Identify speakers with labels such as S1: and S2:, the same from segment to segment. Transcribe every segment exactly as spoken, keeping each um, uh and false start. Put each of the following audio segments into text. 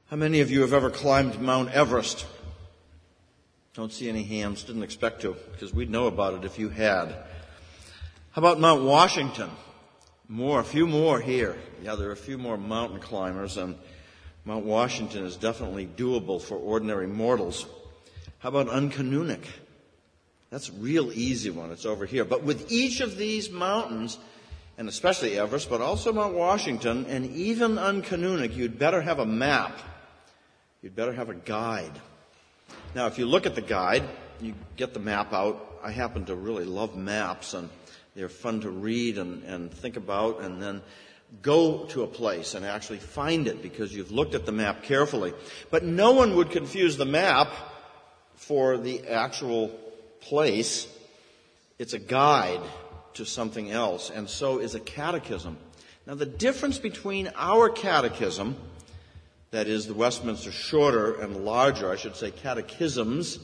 S1: How many of you have ever climbed Mount Everest? Don't see any hands, didn't expect to, because we'd know about it if you had. How about Mount Washington? More, a few more here. Yeah, there are a few more mountain climbers, and Mount Washington is definitely doable for ordinary mortals. How about Uncanunic? That's a real easy one. It's over here. But with each of these mountains, and especially Everest, but also Mount Washington, and even Uncanunic, you'd better have a map. You'd better have a guide. Now, if you look at the guide, you get the map out. I happen to really love maps, and they're fun to read and, and think about, and then go to a place and actually find it because you've looked at the map carefully. But no one would confuse the map for the actual place. It's a guide to something else, and so is a catechism. Now, the difference between our catechism, that is the Westminster Shorter and larger, I should say catechisms,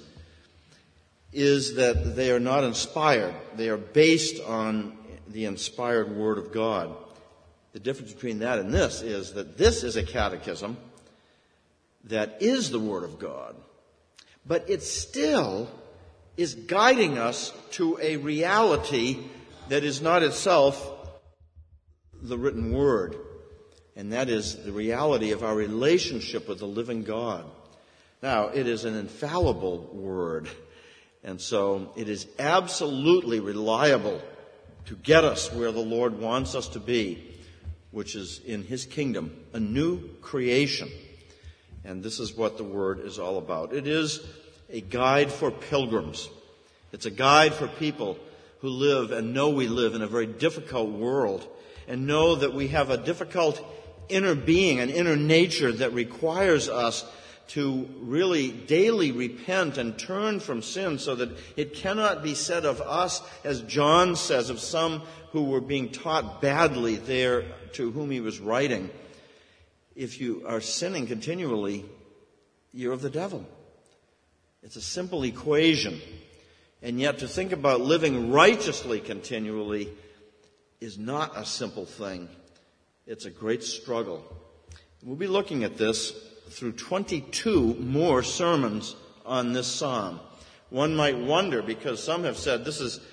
S1: is that they are not inspired. They are based on the inspired Word of God. The difference between that and this is that this is a catechism that is the Word of God, but it still is guiding us to a reality that is not itself the written Word. And that is the reality of our relationship with the living God. Now, it is an infallible word, and so it is absolutely reliable to get us where the Lord wants us to be, which is in His kingdom, a new creation. And this is what the Word is all about. It is a guide for pilgrims. It's a guide for people who live and know we live in a very difficult world and know that we have a difficult inner being, an inner nature that requires us to really daily repent and turn from sin so that it cannot be said of us, as John says of some who were being taught badly there to whom he was writing, if you are sinning continually, you're of the devil. It's a simple equation. And yet to think about living righteously continually is not a simple thing. It's a great struggle. We'll be looking at this through twenty-two more sermons on this psalm. One might wonder, because some have said this is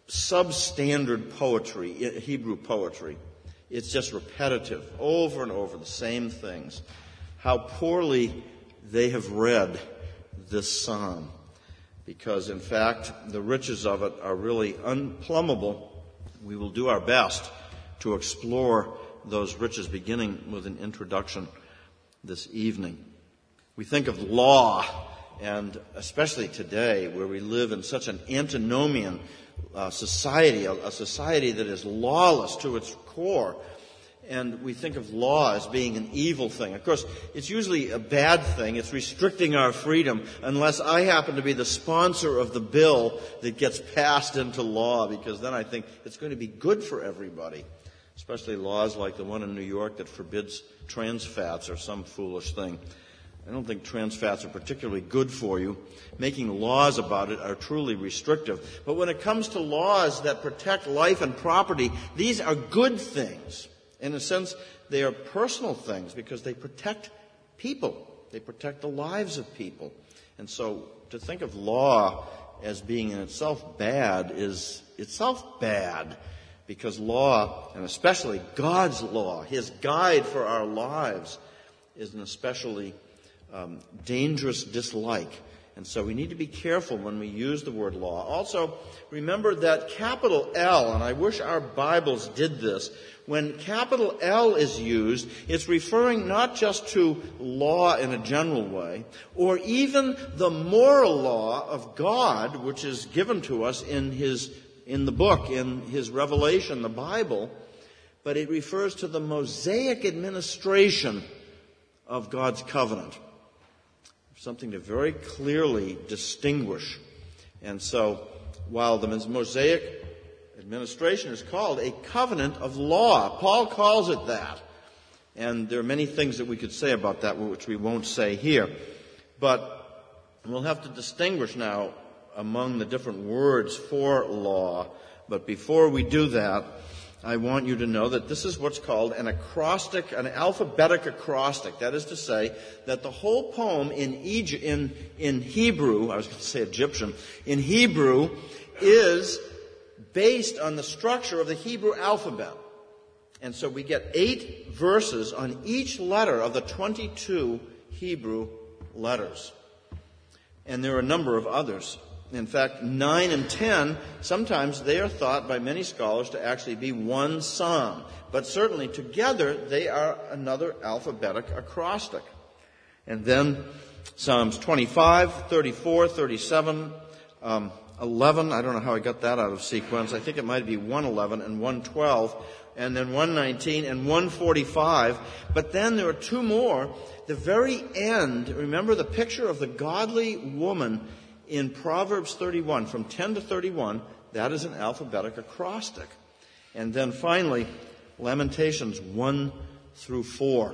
S1: substandard poetry, Hebrew poetry. It's just repetitive, over and over, the same things. How poorly they have read this psalm. Because, in fact, the riches of it are really unplumbable. We will do our best to explore those riches, beginning with an introduction this evening. We think of law, and especially today, where we live in such an antinomian uh, society, a, a society that is lawless to its core, and we think of law as being an evil thing. Of course, it's usually a bad thing. It's restricting our freedom, unless I happen to be the sponsor of the bill that gets passed into law, because then I think it's going to be good for everybody. Especially laws like the one in New York that forbids trans fats or some foolish thing. I don't think trans fats are particularly good for you. Making laws about it are truly restrictive. But when it comes to laws that protect life and property, these are good things. In a sense, they are personal things because they protect people. They protect the lives of people. And so to think of law as being in itself bad is itself bad. Because law, and especially God's law, His guide for our lives, is an especially um, dangerous dislike. And so we need to be careful when we use the word law. Also, remember that capital L, and I wish our Bibles did this, when capital L is used, it's referring not just to law in a general way, or even the moral law of God, which is given to us in His in the book, in His revelation, the Bible, but it refers to the Mosaic administration of God's covenant. Something to very clearly distinguish. And so, while the Mosaic administration is called a covenant of law, Paul calls it that. And there are many things that we could say about that, which we won't say here. But we'll have to distinguish now among the different words for law. But before we do that, I want you to know that this is what's called an acrostic, an alphabetic acrostic. That is to say that the whole poem in Egypt, in, in Hebrew, I was going to say Egyptian, in Hebrew is based on the structure of the Hebrew alphabet. And so we get eight verses on each letter of the twenty-two Hebrew letters. And there are a number of others. In fact, nine and ten, sometimes they are thought by many scholars to actually be one psalm. But certainly together they are another alphabetic acrostic. And then Psalms twenty-five, thirty-four, thirty-seven, um, eleven, I don't know how I got that out of sequence. I think it might be one eleven and one twelve, and then one nineteen and one forty-five. But then there are two more. The very end, remember the picture of the godly woman in Proverbs thirty-one, from ten to thirty-one, that is an alphabetic acrostic. And then finally, Lamentations one through four.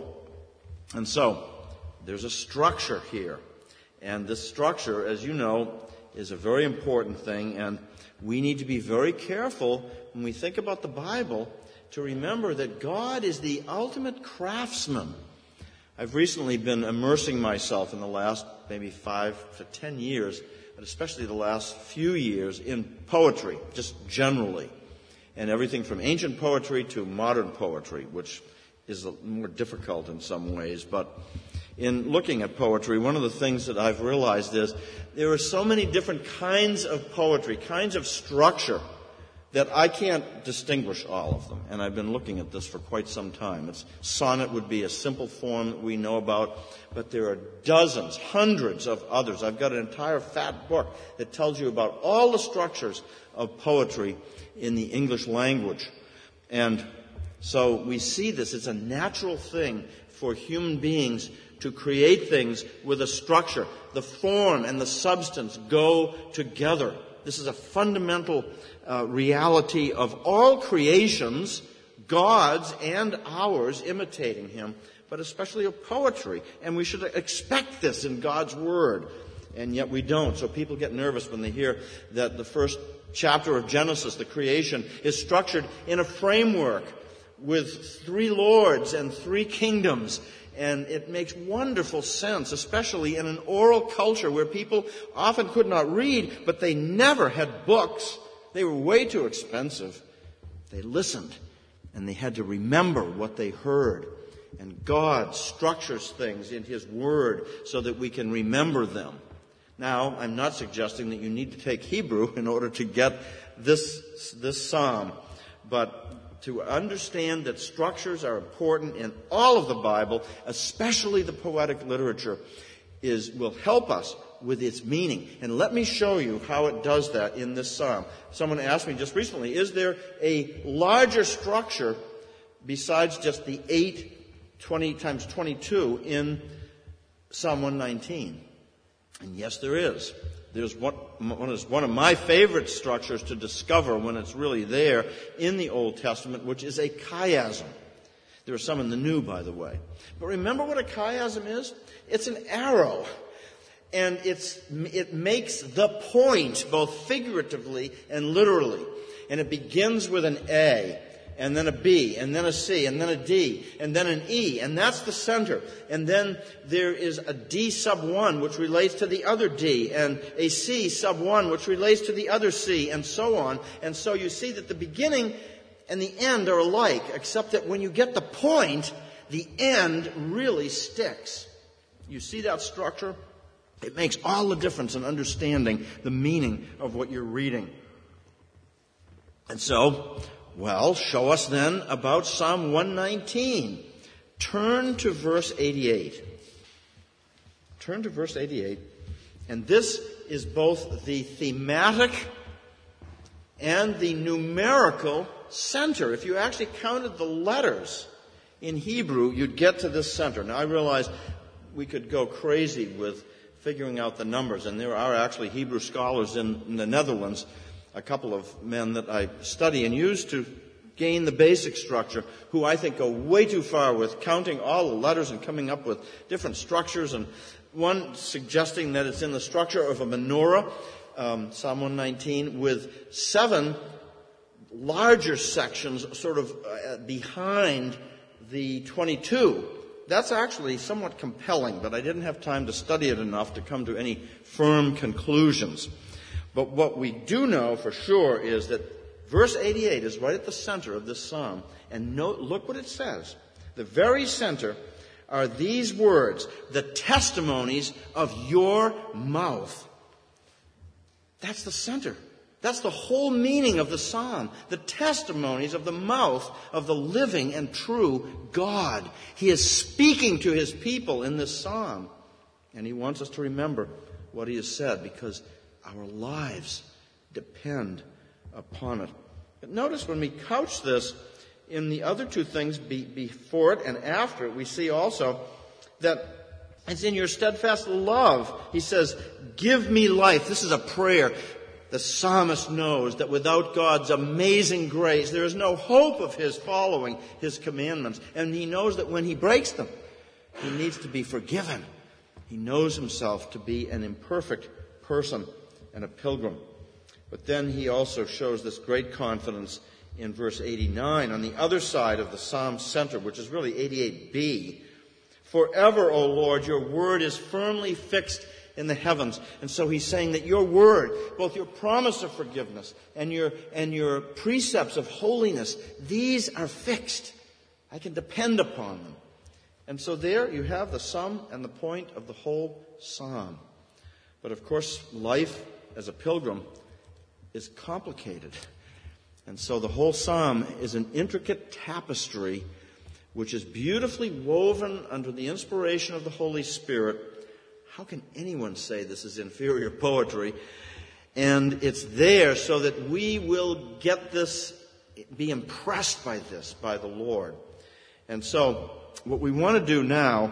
S1: And so, there's a structure here. And this structure, as you know, is a very important thing, and we need to be very careful when we think about the Bible to remember that God is the ultimate craftsman. I've recently been immersing myself in the last maybe five to ten years, but especially the last few years, in poetry, just generally. And everything from ancient poetry to modern poetry, which is more difficult in some ways. But in looking at poetry, one of the things that I've realized is there are so many different kinds of poetry, kinds of structure, that I can't distinguish all of them. And I've been looking at this for quite some time. It's, sonnet would be a simple form that we know about, but there are dozens, hundreds of others. I've got an entire fat book that tells you about all the structures of poetry in the English language. And so we see this. It's a natural thing for human beings to create things with a structure. The form and the substance go together. This is a fundamental uh, reality of all creations, God's and ours, imitating Him, but especially of poetry. And we should expect this in God's Word, and yet we don't. So people get nervous when they hear that the first chapter of Genesis, the creation, is structured in a framework with three lords and three kingdoms. And it makes wonderful sense, especially in an oral culture where people often could not read, but they never had books. They were way too expensive. They listened, and they had to remember what they heard. And God structures things in His Word so that we can remember them. Now, I'm not suggesting that you need to take Hebrew in order to get this, this psalm, but to understand that structures are important in all of the Bible, especially the poetic literature, is will help us with its meaning. And let me show you how it does that in this psalm. Someone asked me just recently, is there a larger structure besides just the eight, twenty times twenty-two in Psalm one nineteen? And yes, there is. There's one, one of my favorite structures to discover when it's really there in the Old Testament, which is a chiasm. There are some in the New, by the way. But remember what a chiasm is? It's an arrow. And it's, it makes the point, both figuratively and literally. And it begins with an A, and then a B, and then a C, and then a D, and then an E, and that's the center. And then there is a D sub one, which relates to the other D, and a C sub one, which relates to the other C, and so on. And so you see that the beginning and the end are alike, except that when you get the point, the end really sticks. You see that structure? It makes all the difference in understanding the meaning of what you're reading. And so, well, show us then about Psalm one nineteen. Turn to verse eighty-eight. Turn to verse eighty-eight. And this is both the thematic and the numerical center. If you actually counted the letters in Hebrew, you'd get to this center. Now, I realize we could go crazy with figuring out the numbers, and there are actually Hebrew scholars in, in the Netherlands, a couple of men that I study and use to gain the basic structure, who I think go way too far with counting all the letters and coming up with different structures, and one suggesting that it's in the structure of a menorah, um, Psalm one nineteen, with seven larger sections sort of uh, behind the twenty-two. That's actually somewhat compelling, but I didn't have time to study it enough to come to any firm conclusions. But what we do know for sure is that verse eighty-eight is right at the center of this psalm. And note, look what it says. The very center are these words, the testimonies of your mouth. That's the center. That's the whole meaning of the psalm. The testimonies of the mouth of the living and true God. He is speaking to his people in this psalm. And he wants us to remember what he has said because our lives depend upon it. But notice when we couch this in the other two things be, before it and after it, we see also that it's in your steadfast love. He says, give me life. This is a prayer. The psalmist knows that without God's amazing grace, there is no hope of his following his commandments. And he knows that when he breaks them, he needs to be forgiven. He knows himself to be an imperfect person and a pilgrim. But then he also shows this great confidence in verse eighty-nine on the other side of the psalm center, which is really eighty-eight b. Forever, O Lord, your word is firmly fixed in the heavens. And so he's saying that your word, both your promise of forgiveness and your, and your precepts of holiness, these are fixed. I can depend upon them. And so there you have the sum and the point of the whole psalm. But of course, life as a pilgrim is complicated. And so the whole psalm is an intricate tapestry which is beautifully woven under the inspiration of the Holy Spirit. How can anyone say this is inferior poetry? And it's there so that we will get this, be impressed by this, by the Lord. And so what we want to do now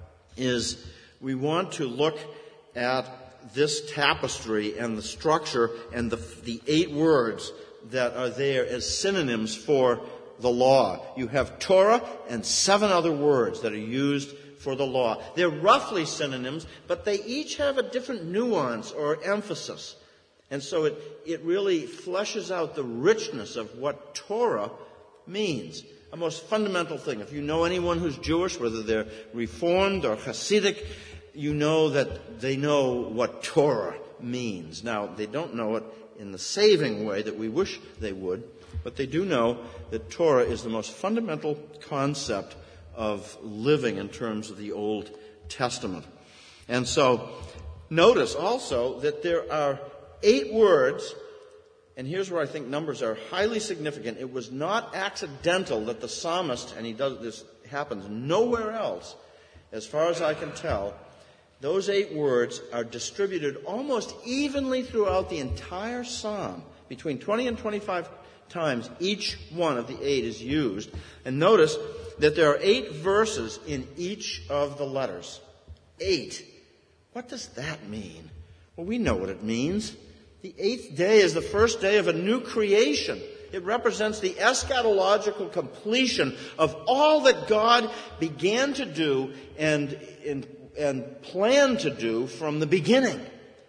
S1: is we want to look at this tapestry and the structure and the, the eight words that are there as synonyms for the law. You have Torah and seven other words that are used for the law. They're roughly synonyms, but they each have a different nuance or emphasis. And so it, it really fleshes out the richness of what Torah means. A most fundamental thing. If you know anyone who's Jewish, whether they're Reformed or Hasidic, you know that they know what Torah means. Now, they don't know it in the saving way that we wish they would, but they do know that Torah is the most fundamental concept of living in terms of the Old Testament. And so, notice also that there are eight words, and here's where I think numbers are highly significant. It was not accidental that the psalmist, and he does this happens nowhere else, as far as I can tell, those eight words are distributed almost evenly throughout the entire psalm. Between twenty and twenty-five times each one of the eight is used. And notice that there are eight verses in each of the letters. Eight. What does that mean? Well, we know what it means. The eighth day is the first day of a new creation. It represents the eschatological completion of all that God began to do and, and, and planned to do from the beginning.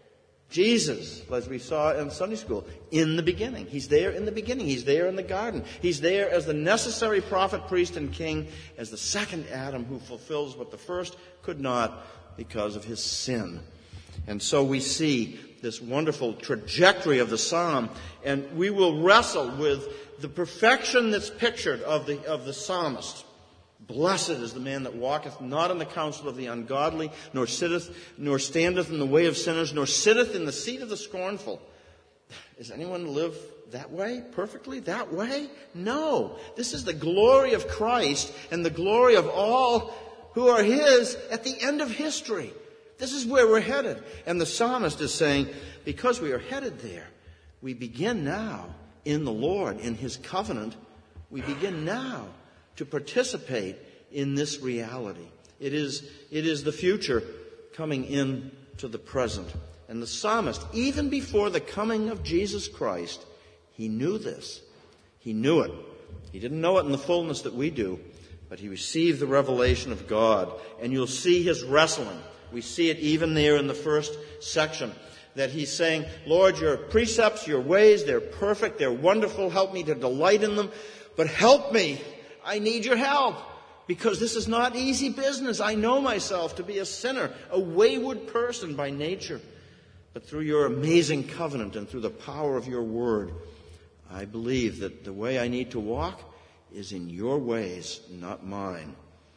S1: Jesus, as we saw in Sunday school, in the beginning. He's there in the beginning. He's there in the garden. He's there as the necessary prophet, priest, and king, as the second Adam who fulfills what the first could not because of his sin. And so we see this wonderful trajectory of the psalm, and we will wrestle with the perfection that's pictured of the, of the psalmist. Blessed is the man that walketh not in the counsel of the ungodly, nor sitteth, nor standeth in the way of sinners, nor sitteth in the seat of the scornful. Does anyone live that way, perfectly, that way? No. This is the glory of Christ and the glory of all who are his at the end of history. This is where we're headed. And the psalmist is saying, because we are headed there, we begin now in the Lord, in his covenant, we begin now to participate in this reality. It is, it is the future coming into the present. And the psalmist, even before the coming of Jesus Christ, he knew this. He knew it. He didn't know it in the fullness that we do, but he received the revelation of God. And you'll see his wrestling. We see it even there in the first section. that he's saying, Lord, your precepts, your ways, they're perfect, they're wonderful, help me to delight in them, but help me, I need your help, because this is not easy business. I know myself to be a sinner, a wayward person by nature. But through your amazing covenant and through the power of your word, I believe that the way I need to walk is in your ways, not mine.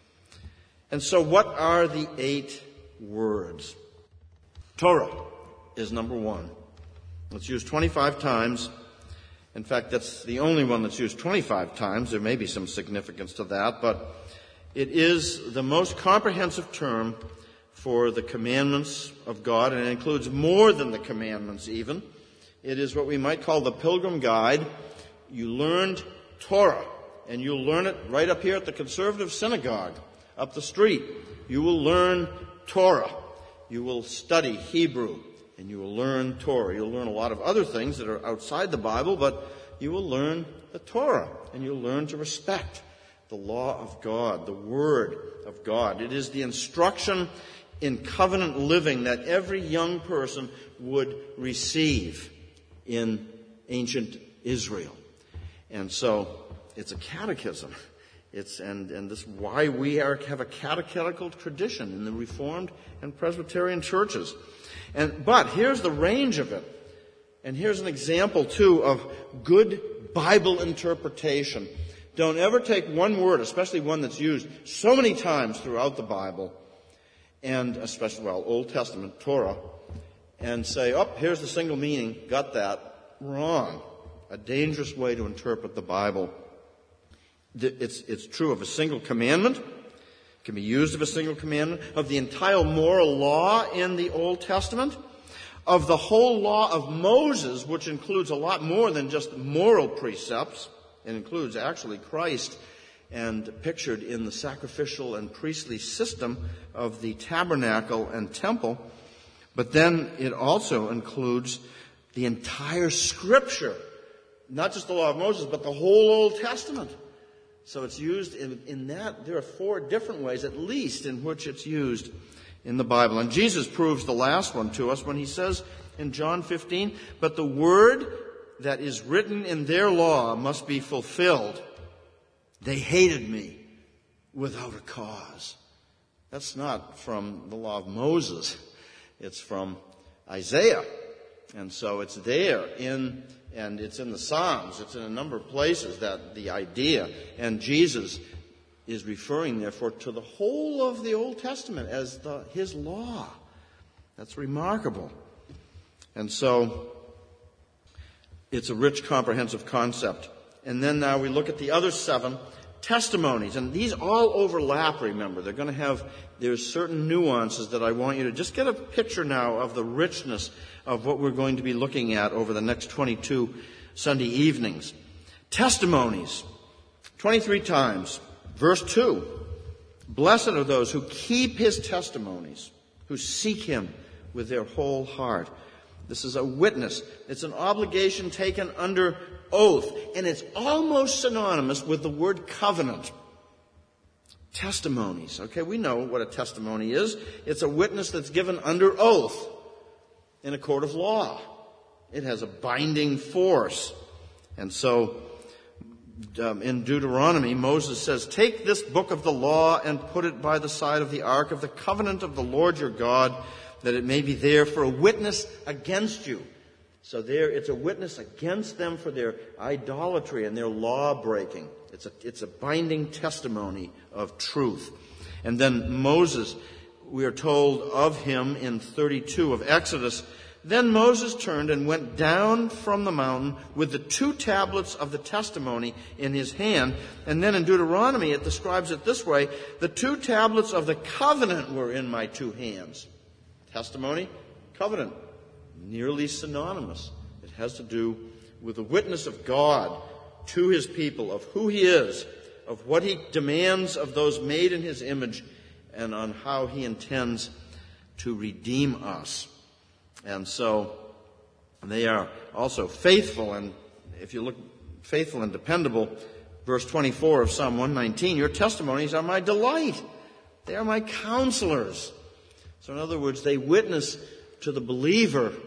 S1: And so what are the eight words? Torah is number one. It's used twenty-five times. In fact, that's the only one that's used twenty-five times. There may be some significance to that, but it is the most comprehensive term for the commandments of God, and it includes more than the commandments even. It is what we might call the Pilgrim Guide. You learned Torah, and you'll learn it right up here at the Conservative Synagogue, up the street. You will learn Torah. You will study Hebrew, and you will learn Torah. You'll learn a lot of other things that are outside the Bible, but you will learn the Torah, and you'll learn to respect the law of God, the Word of God. It is the instruction in covenant living that every young person would receive in ancient Israel. And so it's a catechism. It's and, and this is why we are, have a catechetical tradition in the Reformed and Presbyterian churches. And but here's the range of it. And here's an example, too, of good Bible interpretation. Don't ever take one word, especially one that's used so many times throughout the Bible, and especially, well, Old Testament, Torah, and say, oh, here's the single meaning, got that. Wrong. A dangerous way to interpret the Bible. It's, it's true of a single commandment. It can be used of a single commandment. Of the entire moral law in the Old Testament. Of the whole law of Moses, which includes a lot more than just moral precepts. It includes actually Christ and pictured in the sacrificial and priestly system of the tabernacle and temple. But then it also includes the entire Scripture. Not just the law of Moses, but the whole Old Testament. So it's used in, in that. There are four different ways, at least, in which it's used in the Bible. And Jesus proves the last one to us when he says in John fifteen, but the word that is written in their law must be fulfilled. They hated me without a cause. That's not from the law of Moses. It's from Isaiah. And so it's there in, and it's in the Psalms. It's in a number of places that the idea, and Jesus is referring therefore to the whole of the Old Testament as the, his law. That's remarkable. And so it's a rich, comprehensive concept. And then now we look at the other seven testimonies. And these all overlap, remember. They're going to have, there's certain nuances that I want you to just get a picture now of the richness of what we're going to be looking at over the next twenty-two Sunday evenings. Testimonies. twenty-three times. Verse two. Blessed are those who keep his testimonies, who seek him with their whole heart. This is a witness. It's an obligation taken under oath. And it's almost synonymous with the word covenant. Testimonies. Okay, we know what a testimony is. It's a witness that's given under oath in a court of law. It has a binding force. And so um, in Deuteronomy, Moses says, take this book of the law and put it by the side of the ark of the covenant of the Lord your God, that it may be there for a witness against you. So there, it's a witness against them for their idolatry and their law breaking. It's a, it's a binding testimony of truth. And then Moses, we are told of him in thirty-two of Exodus, then Moses turned and went down from the mountain with the two tablets of the testimony in his hand. And then in Deuteronomy, it describes it this way, the two tablets of the covenant were in my two hands. Testimony, covenant, nearly synonymous. It has to do with the witness of God to his people, of who he is, of what he demands of those made in his image, and on how he intends to redeem us. And so they are also faithful, and if you look faithful and dependable, verse twenty-four of Psalm one nineteen, your testimonies are my delight. They are my counselors. So in other words, they witness to the believer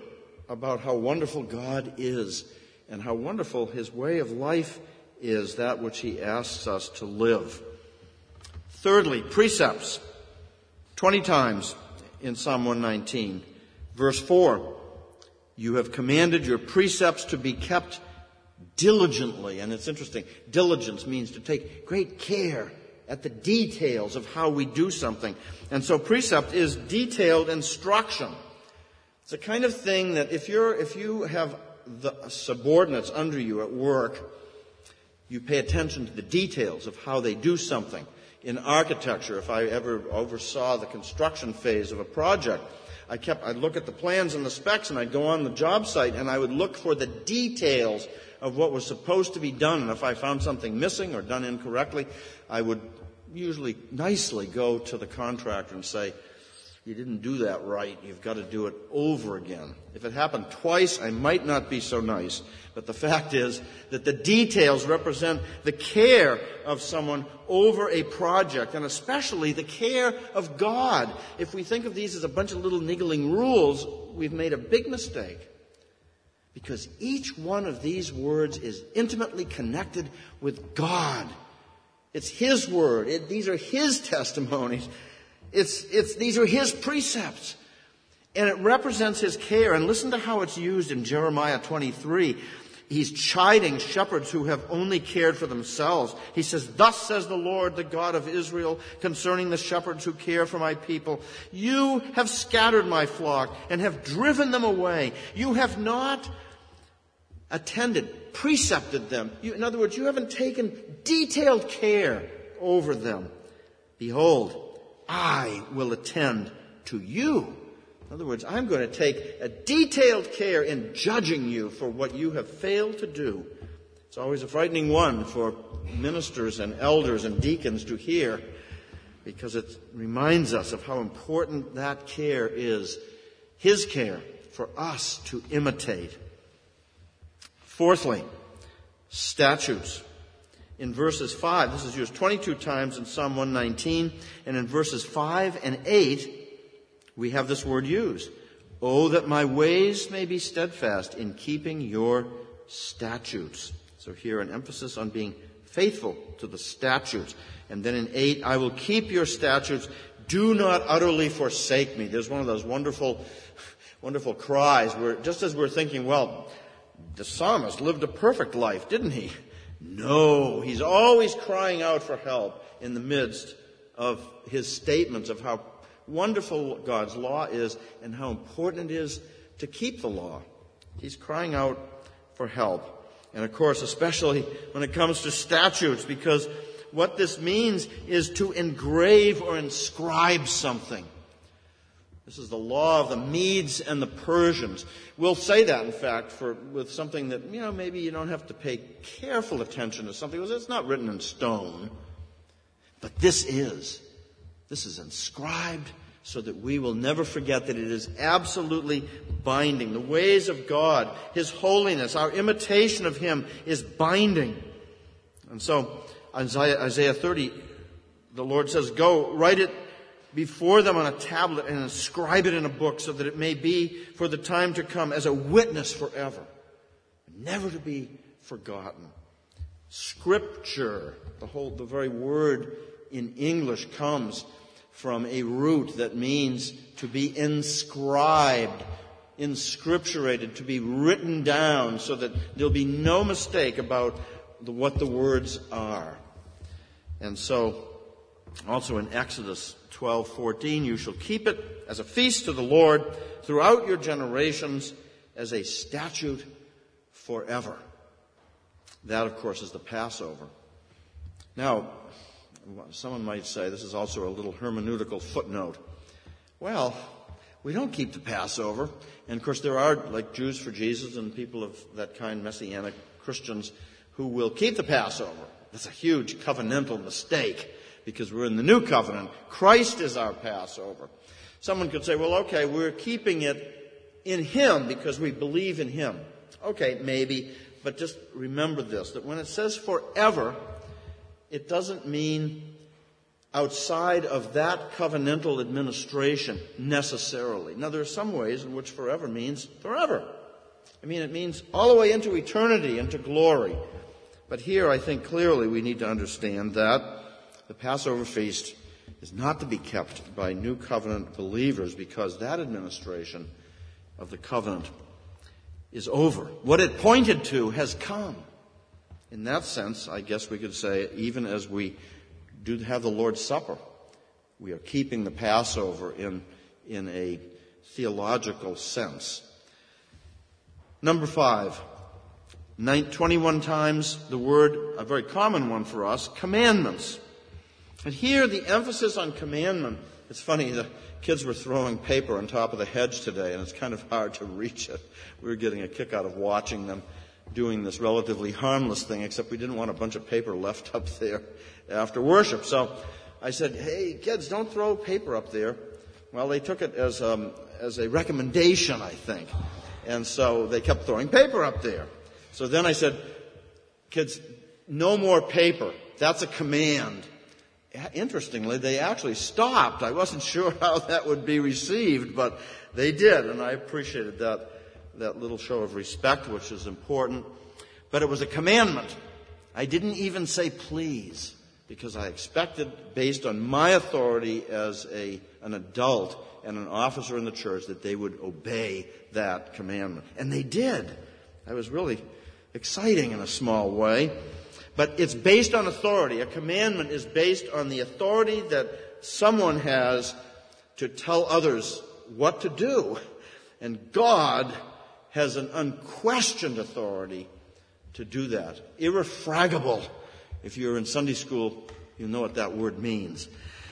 S1: about how wonderful God is and how wonderful his way of life is, that which he asks us to live. Thirdly, precepts. Twenty times in Psalm one nineteen. Verse four, you have commanded your precepts to be kept diligently. And it's interesting. Diligence means to take great care at the details of how we do something. And so precept is detailed instruction. It's a kind of thing that if you're, if you have the subordinates under you at work, you pay attention to the details of how they do something. In architecture, if I ever oversaw the construction phase of a project, I kept, I'd look at the plans and the specs, and I'd go on the job site and I would look for the details of what was supposed to be done. And if I found something missing or done incorrectly, I would usually nicely go to the contractor and say, you didn't do that right. You've got to do it over again. If it happened twice, I might not be so nice. But the fact is that the details represent the care of someone over a project, and especially the care of God. If we think of these as a bunch of little niggling rules, we've made a big mistake. Because each one of these words is intimately connected with God. It's his word. It, these are his testimonies. It's, it's, these are his precepts. And it represents his care. And listen to how it's used in Jeremiah twenty-three. He's chiding shepherds who have only cared for themselves. He says, thus says the Lord, the God of Israel, concerning the shepherds who care for my people. You have scattered my flock and have driven them away. You have not attended, precepted them. You, in other words, you haven't taken detailed care over them. Behold, I will attend to you. In other words, I'm going to take a detailed care in judging you for what you have failed to do. It's always a frightening one for ministers and elders and deacons to hear, because it reminds us of how important that care is, his care for us to imitate. Fourthly, statutes. In verses five, this is used twenty-two times in Psalm one nineteen, and in verses five and eight, we have this word used. Oh, that my ways may be steadfast in keeping your statutes. So here an emphasis on being faithful to the statutes. And then in eight, I will keep your statutes. Do not utterly forsake me. There's one of those wonderful, wonderful cries where just as we're thinking, well, the psalmist lived a perfect life, didn't he? No, he's always crying out for help in the midst of his statements of how wonderful God's law is and how important it is to keep the law. He's crying out for help. And of course, especially when it comes to statutes, because what this means is to engrave or inscribe something. This is the law of the Medes and the Persians. We'll say that, in fact, for with something that, you know, maybe you don't have to pay careful attention to something. It's not written in stone. But this is. This is inscribed so that we will never forget that it is absolutely binding. The ways of God, his holiness, our imitation of him is binding. And so, Isaiah, Isaiah thirty, the Lord says, go, write it before them on a tablet and inscribe it in a book so that it may be for the time to come as a witness forever, never to be forgotten. Scripture, the whole, the very word in English comes from a root that means to be inscribed, inscripturated, to be written down so that there'll be no mistake about the, what the words are. And so, also in Exodus twelve fourteen, you shall keep it as a feast to the Lord throughout your generations as a statute forever. That, of course, is the Passover. Now, someone might say this is also a little hermeneutical footnote. Well, we don't keep the Passover. And, of course, there are, like Jews for Jesus and people of that kind, Messianic Christians, who will keep the Passover. That's a huge covenantal mistake because we're in the new covenant. Christ is our Passover. Someone could say, well, okay, we're keeping it in him because we believe in him. Okay, maybe, but just remember this, that when it says forever, it doesn't mean outside of that covenantal administration necessarily. Now, there are some ways in which forever means forever. I mean, it means all the way into eternity, into glory. But here, I think clearly we need to understand that the Passover feast is not to be kept by new covenant believers because that administration of the covenant is over. What it pointed to has come. In that sense, I guess we could say, even as we do have the Lord's Supper, we are keeping the Passover in, in a theological sense. Number five, twenty-one times the word, a very common one for us, commandments. And here the emphasis on commandment, it's funny, the kids were throwing paper on top of the hedge today, and it's kind of hard to reach it. We were getting a kick out of watching them doing this relatively harmless thing, except we didn't want a bunch of paper left up there after worship. So I said, hey, kids, don't throw paper up there. Well, they took it as, um, as a recommendation, I think. And so they kept throwing paper up there. So then I said, kids, no more paper. That's a command. Interestingly, they actually stopped. I wasn't sure how that would be received, but they did, and I appreciated that, that little show of respect, which is important. But it was a commandment. I didn't even say please, because I expected, based on my authority as a, an adult and an officer in the church, that they would obey that commandment. And they did. I was really exciting in a small way. But it's based on authority. A commandment is based on the authority that someone has to tell others what to do. And God has an unquestioned authority to do that. Irrefragable. If you're in Sunday school, you know what that word means.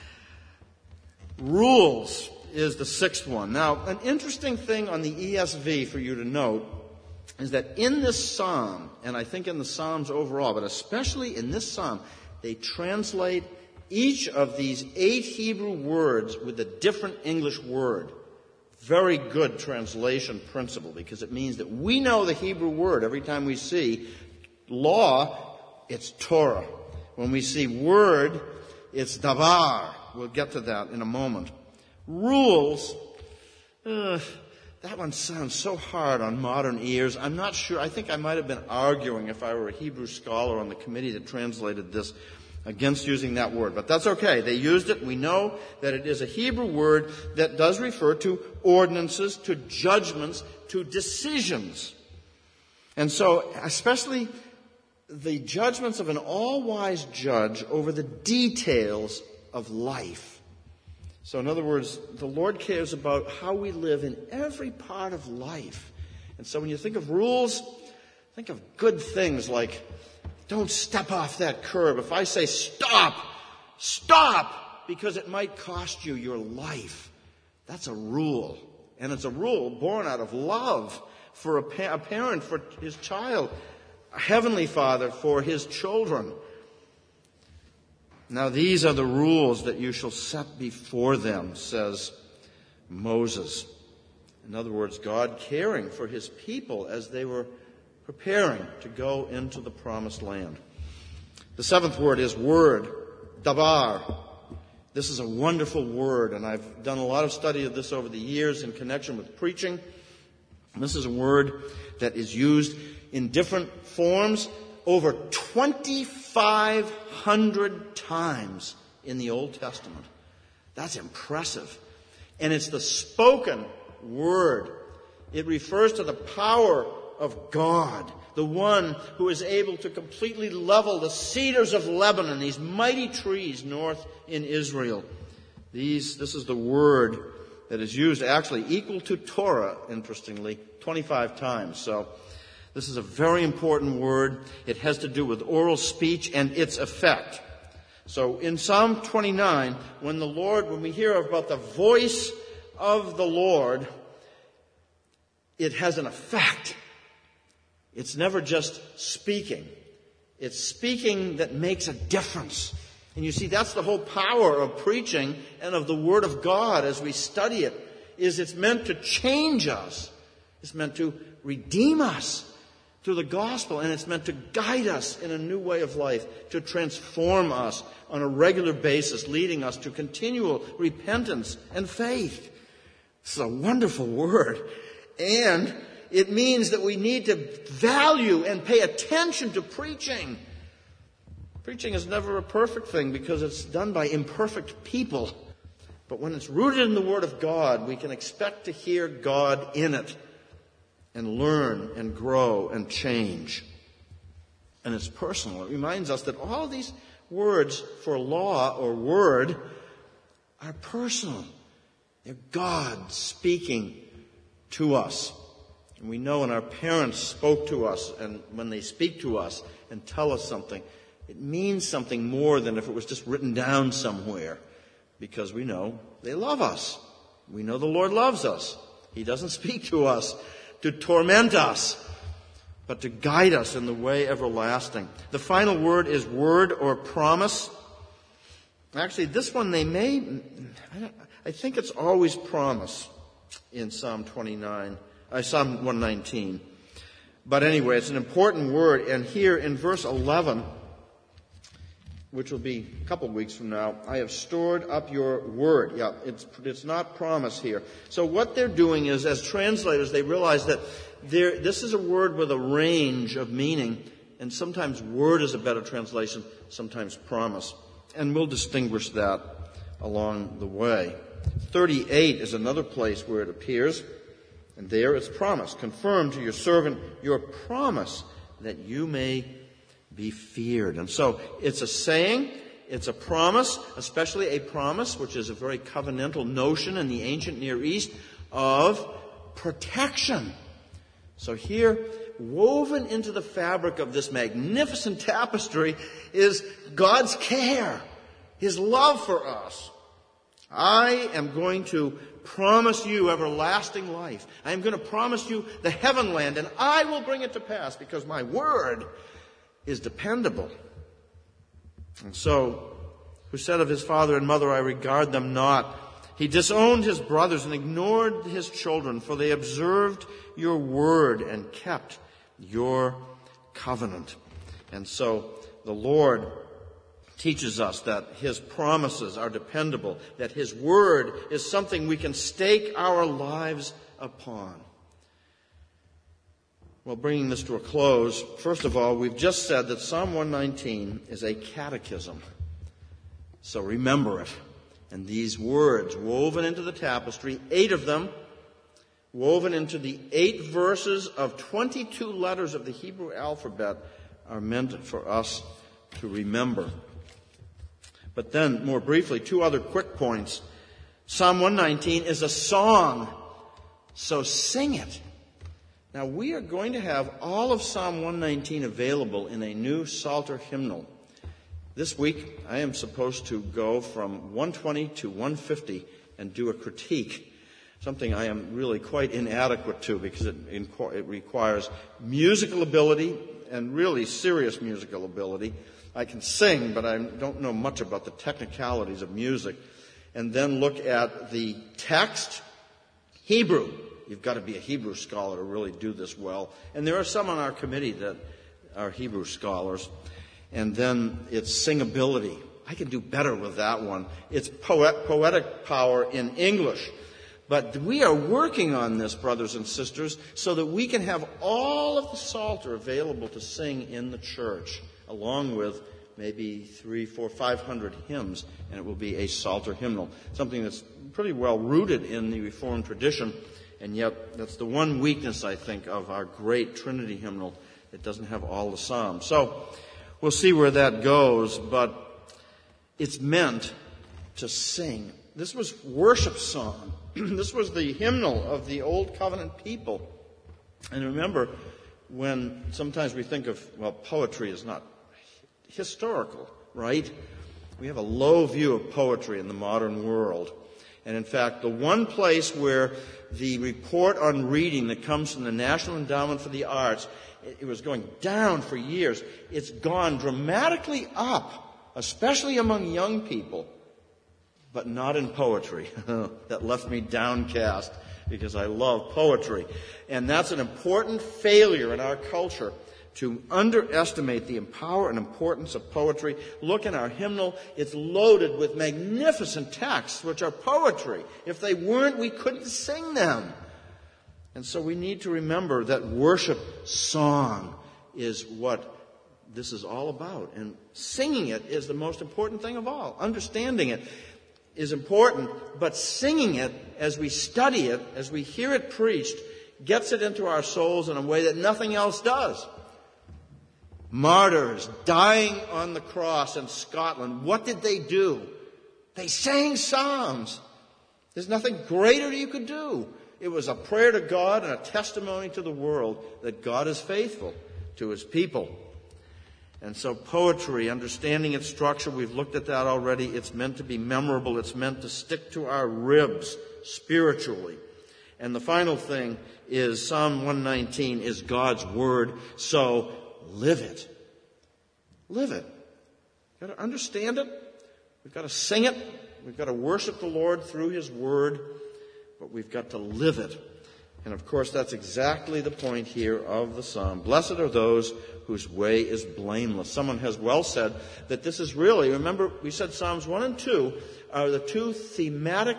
S1: Rules is the sixth one. Now, an interesting thing on the E S V for you to note is that in this psalm, and I think in the Psalms overall, but especially in this psalm, they translate each of these eight Hebrew words with a different English word. Very good translation principle, because it means that we know the Hebrew word every time we see law, it's Torah. When we see word, it's davar. We'll get to that in a moment. Rules, uh, that one sounds so hard on modern ears. I'm not sure. I think I might have been arguing, if I were a Hebrew scholar on the committee that translated this, against using that word. But that's okay. They used it. We know that it is a Hebrew word that does refer to ordinances, to judgments, to decisions. And so, especially the judgments of an all-wise judge over the details of life. So in other words, the Lord cares about how we live in every part of life. And so when you think of rules, think of good things like, don't step off that curb. If I say stop, stop, because it might cost you your life. That's a rule. And it's a rule born out of love for a, pa- a parent, for his child, a heavenly father for his children. Now these are the rules that you shall set before them, says Moses. In other words, God caring for his people as they were preparing to go into the promised land. The seventh word is word, davar. This is a wonderful word, and I've done a lot of study of this over the years in connection with preaching. This is a word that is used in different forms over twenty-five hundred times in the Old Testament. That's impressive. And it's the spoken word. It refers to the power of God, the one who is able to completely level the cedars of Lebanon, these mighty trees north in Israel. These, this is the word that is used, actually equal to Torah, interestingly, twenty-five times. So this is a very important word. It has to do with oral speech and its effect. So in Psalm twenty-nine, when the Lord, when we hear about the voice of the Lord, it has an effect. It's never just speaking. It's speaking that makes a difference. And you see, that's the whole power of preaching and of the Word of God as we study it, is it's meant to change us. It's meant to redeem us through the gospel, and it's meant to guide us in a new way of life, to transform us on a regular basis, leading us to continual repentance and faith. This is a wonderful word. And it means that we need to value and pay attention to preaching. Preaching is never a perfect thing because it's done by imperfect people. But when it's rooted in the Word of God, we can expect to hear God in it and learn and grow and change. And it's personal. It reminds us that all these words for law or word are personal. They're God speaking to us. And we know when our parents spoke to us and when they speak to us and tell us something, it means something more than if it was just written down somewhere, because we know they love us. We know the Lord loves us. He doesn't speak to us to torment us, but to guide us in the way everlasting. The final word is word or promise. Actually, this one they may, I think it's always promise in Psalm twenty-nine, uh, Psalm one nineteen. But anyway, it's an important word. And here in verse eleven, which will be a couple of weeks from now, I have stored up your word. Yeah, it's, it's not promise here. So what they're doing is, as translators, they realize that there, this is a word with a range of meaning, and sometimes word is a better translation, sometimes promise. And we'll distinguish that along the way. thirty-eight is another place where it appears, and there it's promise. Confirm to your servant your promise that you may be feared. And so it's a saying, it's a promise, especially a promise, which is a very covenantal notion in the ancient Near East, of protection. So here, woven into the fabric of this magnificent tapestry is God's care, His love for us. I am going to promise you everlasting life. I am going to promise you the heaven land, and I will bring it to pass because my word is dependable. And so, who said of his father and mother, I regard them not. He disowned his brothers and ignored his children, for they observed your word and kept your covenant. And so, the Lord teaches us that His promises are dependable, that His word is something we can stake our lives upon. Well, bringing this to a close, first of all, we've just said that Psalm one nineteen is a catechism. So remember it. And these words woven into the tapestry, eight of them, woven into the eight verses of twenty-two letters of the Hebrew alphabet, are meant for us to remember. But then, more briefly, two other quick points. Psalm one nineteen is a song, so sing it. Now, we are going to have all of Psalm one nineteen available in a new Psalter hymnal. This week, I am supposed to go from one twenty to one fifty and do a critique, something I am really quite inadequate to because it, it requires musical ability and really serious musical ability. I can sing, but I don't know much about the technicalities of music. And then look at the text, Hebrew. You've got to be a Hebrew scholar to really do this well. And there are some on our committee that are Hebrew scholars. And then it's singability. I can do better with that one. It's poet, poetic power in English. But we are working on this, brothers and sisters, so that we can have all of the Psalter available to sing in the church, along with maybe three, four, five hundred hymns, and it will be a Psalter hymnal, something that's pretty well rooted in the Reformed tradition. And yet, that's the one weakness, I think, of our great Trinity hymnal. It doesn't have all the Psalms. So, we'll see where that goes, but it's meant to sing. This was worship song. This was the hymnal of the Old Covenant people. And remember, when sometimes we think of, well, poetry is not historical, right? We have a low view of poetry in the modern world. And in fact, the one place where the report on reading that comes from the National Endowment for the Arts, it was going down for years. It's gone dramatically up, especially among young people, but not in poetry. That left me downcast. because I love poetry. And that's an important failure in our culture, to underestimate the power and importance of poetry. Look in our hymnal. It's loaded with magnificent texts, which are poetry. If they weren't, we couldn't sing them. And so we need to remember that worship song is what this is all about. And singing it is the most important thing of all. Understanding it is important, but singing it as we study it, as we hear it preached, gets it into our souls in a way that nothing else does. Martyrs dying on the cross in Scotland, what did they do? They sang psalms. There's nothing greater you could do. It was a prayer to God and a testimony to the world that God is faithful to his people. And so poetry, understanding its structure, we've looked at that already. It's meant to be memorable. It's meant to stick to our ribs spiritually. And the final thing is Psalm one nineteen is God's word, so live it. Live it. We've got to understand it. We've got to sing it. We've got to worship the Lord through his word. But we've got to live it. And of course, that's exactly the point here of the psalm. Blessed are those whose way is blameless. Someone has well said that this is really, remember, we said Psalms one and two are the two thematic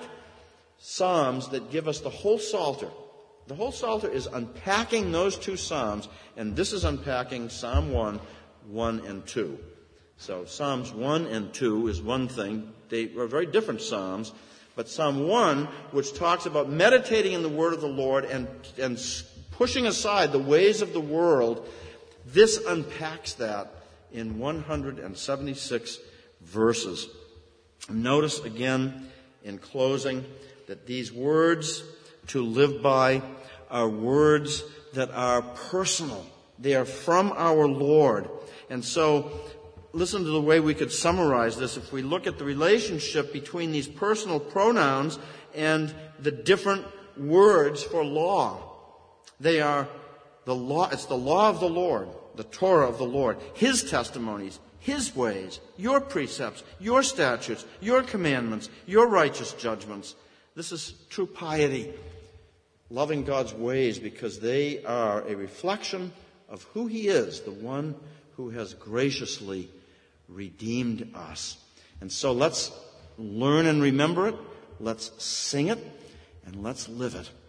S1: psalms that give us the whole Psalter. The whole Psalter is unpacking those two psalms, and this is unpacking Psalm one, one and two. So Psalms one and two is one thing. They are very different psalms. But Psalm one, which talks about meditating in the word of the Lord and, and pushing aside the ways of the world, this unpacks that in one hundred seventy-six verses. Notice again, in closing, that these words to live by are words that are personal. They are from our Lord. And so, listen to the way we could summarize this. If we look at the relationship between these personal pronouns and the different words for law. They are the law, it's the law of the Lord, the Torah of the Lord, his testimonies, his ways, your precepts, your statutes, your commandments, your righteous judgments. This is true piety, loving God's ways, because they are a reflection of who he is, the one who has graciously redeemed us. And so let's learn and remember it, let's sing it, and let's live it.